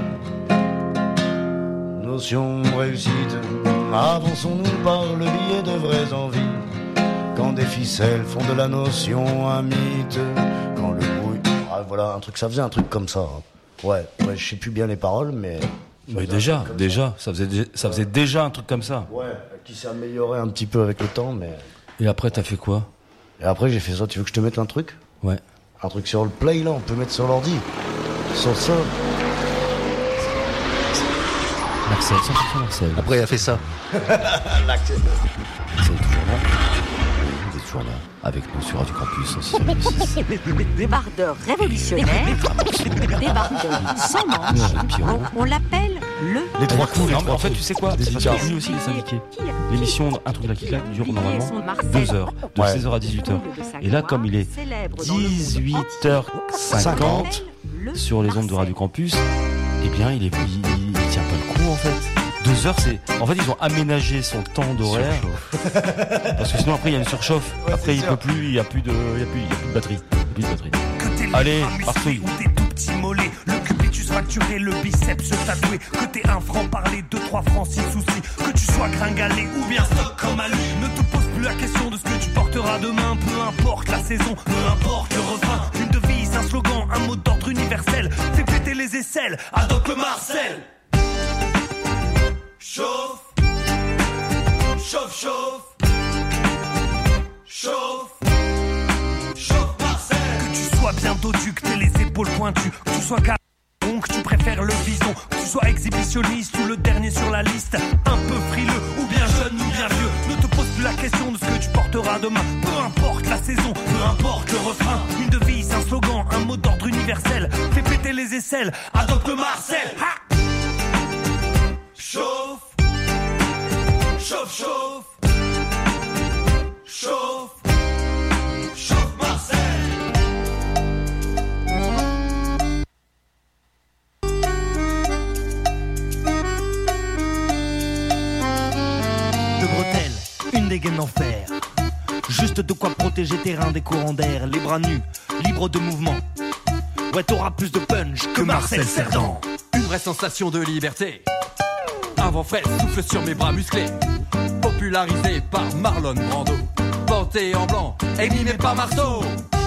notion réussite, avançons-nous par le biais de vraies envies. Quand des ficelles font de la notion un mythe, quand le bruit... Ah, voilà, ça faisait un truc comme ça. Ouais, je sais plus bien les paroles, mais... Mais déjà, ça faisait déjà un truc comme ça. Ouais, qui s'est amélioré un petit peu avec le temps, mais... Et après, t'as fait quoi? Et après, j'ai fait ça. Tu veux que je te mette un truc? Ouais. Un truc sur le play, là, on peut mettre sur l'ordi. Sur ça. Marcel, sans Marcel. Après, il a fait ça. Marcel est toujours là. Il est toujours là. Avec nous sur Radio Campus 606. Débardeur révolutionnaire. Débardeur sans manche. On l'appelle les trois coups. En fait, tu sais quoi? C'est parce que lui aussi, il est syndiqué. L'émission Un truc de la claque dure normalement 2 heures, de 16h à 18h. Et là, comme il est 18h50 sur les ondes de Radio Campus, eh bien, il tient pas le coup en fait. 2 heures, en fait, ils ont aménagé son temps d'horaire. Parce que sinon, après, il y a une surchauffe. Après, il peut plus, il y a plus de batterie. Allez, parfait. Le cupitus fracturé, le biceps tatoué. Que t'aies un franc parler, 2-3 francs, 6 soucis. Que tu sois gringalé ou bien stock comme à lui. Ne te pose plus plus la question de ce que tu porteras demain. Peu importe la saison, peu importe le refrain. Une devise, un slogan, un mot d'ordre universel. Fais péter les aisselles, adopte le Marcel. Chauffe, chauffe, chauffe, chauffe, chauffe Marcel. Que tu sois bien dodu, que t'aies les épaules pointues, que tu sois que tu préfères le bison, que tu sois exhibitionniste ou le dernier sur la liste, un peu frileux ou bien jeune ou bien vieux, ne te pose plus la question de ce que tu porteras demain. Peu importe la saison, peu importe le refrain, une devise, un slogan, un mot d'ordre universel. Fais péter les aisselles, adopte le Marcel. Ha! Chauffe, chauffe, chauffe, chauffe, chauffe Marcel. Une dégaine d'enfer, juste de quoi protéger tes reins des courants d'air. Les bras nus, libres de mouvement. Ouais, t'auras plus de punch que Marcel Cerdan. Une vraie sensation de liberté. Un vent frais souffle sur mes bras musclés. Popularisé par Marlon Brando. Porté en blanc et mimé par Marceau.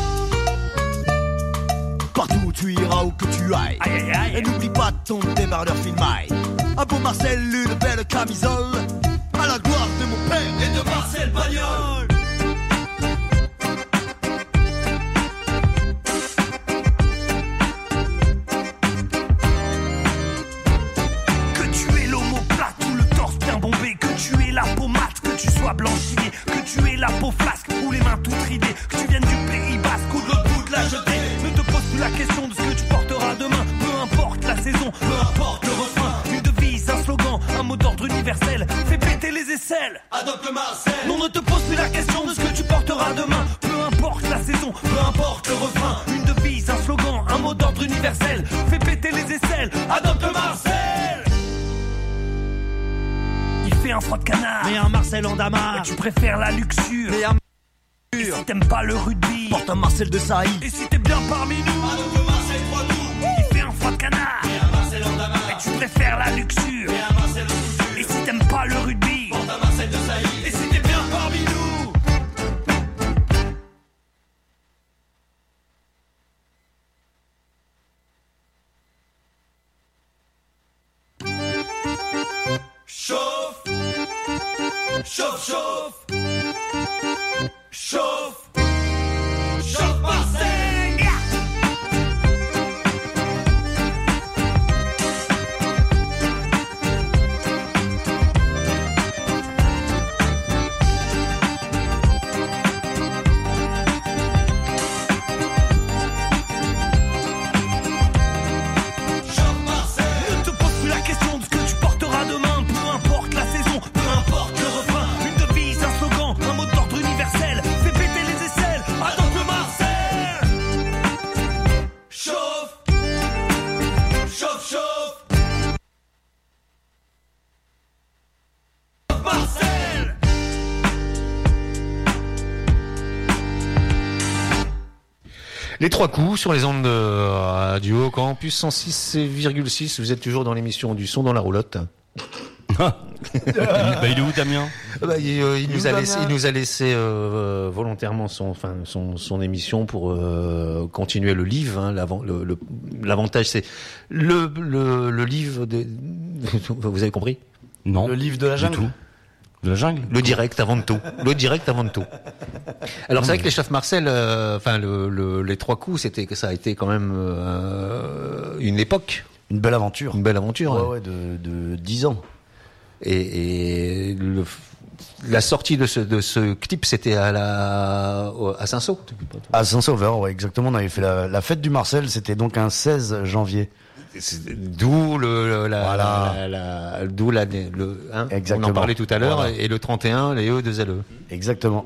Partout où tu iras, où que tu ailles. Aïe, aïe, aïe. Et n'oublie pas ton débardeur filmaille. Un beau Marcel, une belle camisole. À la gloire de mon père et de Marcel Pagnol. Que tu aies l'omoplate ou le torse bien bombé, que tu aies la peau mate, que tu sois blanchiné, que tu aies la peau flasque ou les mains toutes ridées, que tu viennes du Pays Basque ou de l'autre bout de la jetée. Ne te pose plus la question de ce que tu porteras demain. Peu importe la saison, peu importe le refrain, une devise, un slogan, un mot d'ordre universel. Fais péter les aisselles, adopte le Marcel. Non, ne te pose plus la question de ce que tu porteras demain. Peu importe la saison, peu importe le refrain, une devise, un slogan, un mot d'ordre universel. Fais péter les aisselles, adopte le Marcel. Il fait un froid de canard, mais un Marcel en damar. Et tu préfères la luxure, mais un et si t'aimes pas le rugby, porte un Marcel de Sailly. Et si t'es bien parmi nous, adopte le Marcel 3 tours. Il fait un froid de canard, mais un Marcel en damar. Et tu préfères la luxure, mais un Marcel de couture. Et si t'aimes pas le rugby, porte un Marcel de Sailly. Et si t'es bien parmi nous. Chauffe, chauffe, chauffe, chauffe, chauffe Marcel. Les trois coups sur les ondes de Radio Campus 106,6. Vous êtes toujours dans l'émission du son dans la roulotte. Il est où, Damien? Il nous a laissé volontairement son émission pour continuer le livre. Hein. L'avantage, c'est le livre de... Vous avez compris? Non. Le livre de la jungle. De la jungle. Le direct avant de tout. Alors c'est vrai que les chefs Marcel, les trois coups, ça a été quand même une époque. Une belle aventure. Ouais, de 10 ans. Et la sortie de ce clip, c'était à Saint-Saul. À Saint-Sauveur, ouais, exactement. On avait fait la fête du Marcel, c'était donc un 16 janvier. D'où Exactement. on en parlait tout à l'heure, et le 31, les E2LE. Exactement.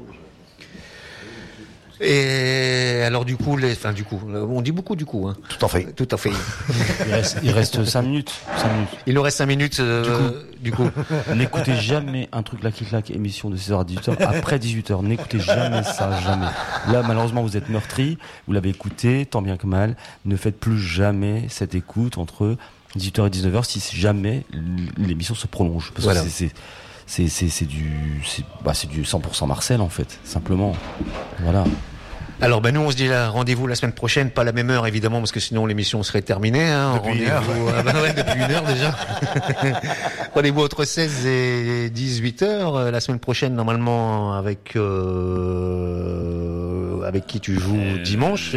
Et alors on dit beaucoup du coup. Hein. Tout à fait. Il reste 5 minutes. Il nous reste 5 minutes du coup. N'écoutez jamais un truc là qui claque, émission de 16h à 18h. Après 18h, n'écoutez jamais ça, jamais. Là, malheureusement, vous êtes meurtri, vous l'avez écouté, tant bien que mal. Ne faites plus jamais cette écoute entre 18h et 19h si jamais l'émission se prolonge. Parce que c'est du 100% Marcel en fait, simplement. Voilà. Alors nous on se dit rendez-vous la semaine prochaine, pas à la même heure évidemment parce que sinon l'émission serait terminée. Depuis une heure. Depuis une heure déjà. Rendez-vous entre 16 et 18 heures la semaine prochaine normalement avec qui tu joues dimanche.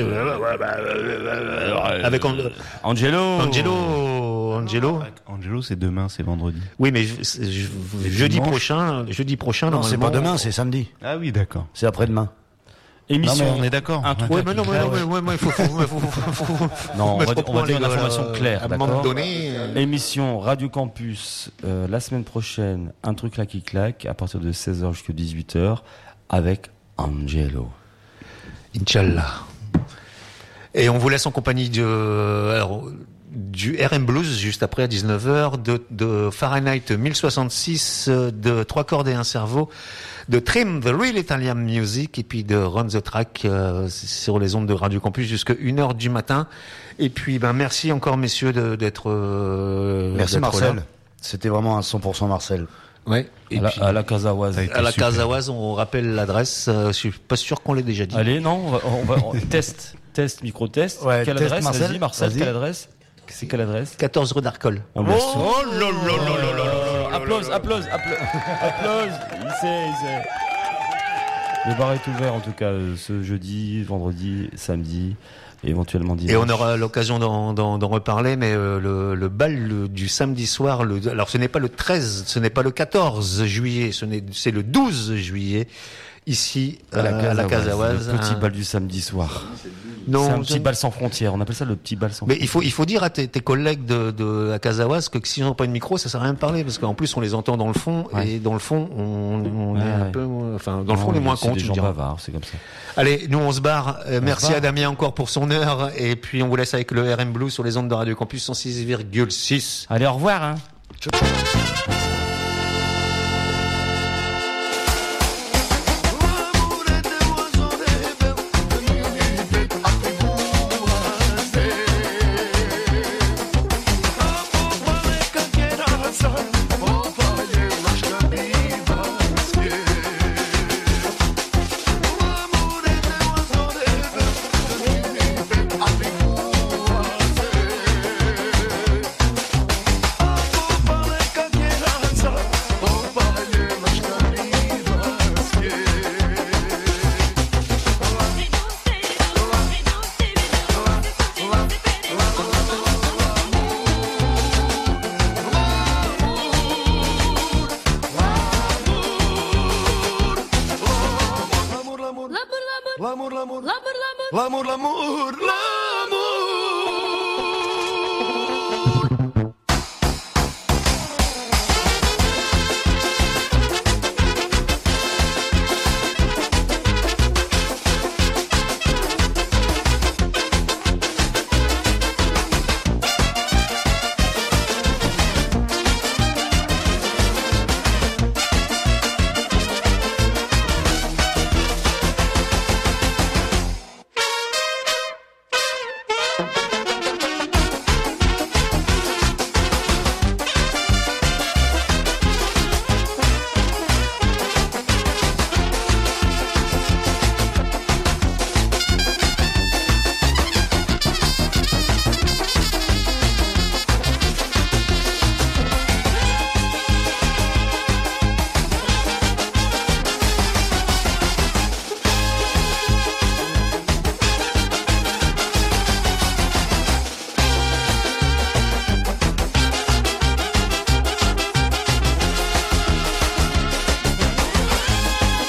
Avec Angelo. Angelo, c'est demain, c'est vendredi. Oui, mais jeudi prochain. Non, c'est pas demain, c'est samedi. Ah oui, d'accord. C'est après-demain. Émission. Non, mais on est d'accord. Ouais, mais non, il faut. Non, on va donner une information claire. À un moment donné. Émission Radio Campus la semaine prochaine, un truc là qui claque à partir de 16h jusqu'à 18h avec Angelo. Inch'Allah. Et on vous laisse en compagnie du RM Blues juste après à 19h, de Fahrenheit 1066, de 3 cordes et un cerveau, de Trim, The Real Italian Music, et puis de Run the Track sur les ondes de Radio Campus jusqu'à 1h du matin. Et puis merci encore messieurs d'être merci d'être Marcel. là. C'était vraiment un 100% Marcel. Ouais. Et à la Casaoise. À la Casaoise, on rappelle l'adresse. Je suis pas sûr qu'on l'ait déjà dit. Allez, non, on va test, micro-test. Ouais, quelle test, adresse, Marcel, vas-y, Marcel, vas-y. quelle adresse? C'est quelle adresse? 14 rue d'Arcole. Oh là. Applause. Il sait. Le bar est ouvert en tout cas ce jeudi, vendredi, samedi. Et éventuellement dimanche. Et on aura l'occasion d'en reparler, mais le bal du samedi soir, alors ce n'est pas le 13, ce n'est pas le 14 juillet, c'est le 12 juillet, ici à la Casaoise. Le petit bal du samedi soir. Non, c'est un petit bal sans frontières, on appelle ça le petit bal sans mais frontières. il faut dire à tes collègues de la Casaoise que s'ils n'ont pas de micro, ça sert à rien de parler, parce qu'en plus on les entend dans le fond, et dans le fond on est un peu, enfin dans le fond on est moins con, tu diras. Bavards, c'est comme ça. Allez, nous on se barre. Merci à Damien encore pour son heure, et puis on vous laisse avec le RM Blue sur les ondes de Radio Campus 106,6. Allez, au revoir. Hein. L'amour,